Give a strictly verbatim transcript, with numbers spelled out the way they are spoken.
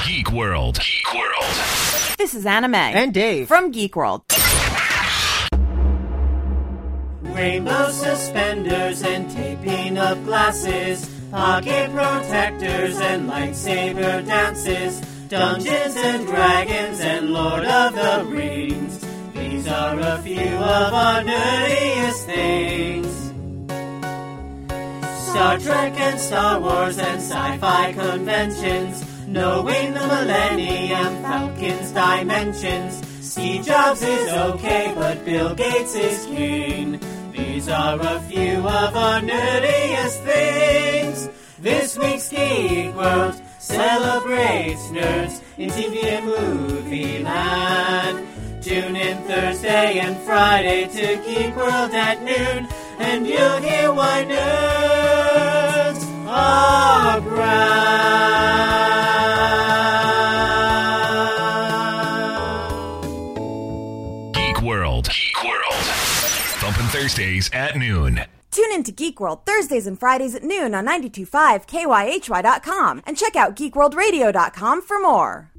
Geek World. Geek World. This is Anna Mae. And Dave. From Geek World. Rainbow suspenders and taping up glasses, pocket protectors and lightsaber dances, Dungeons and Dragons and Lord of the Rings. These are a few of our nerdiest things. Star Trek and Star Wars and sci-fi conventions, knowing the Millennium Falcon's dimensions. Steve Jobs is okay, but Bill Gates is king. These are a few of our nerdiest things. This week's Geek World celebrates nerds in T V and movie land. Tune in Thursday and Friday to Geek World at noon, and you'll hear why nerds are proud. Geek World. Geek World. Thumping Thursdays at noon. Tune in to Geek World Thursdays and Fridays at noon on ninety-two point five K Y H Y dot com and check out geek world radio dot com for more.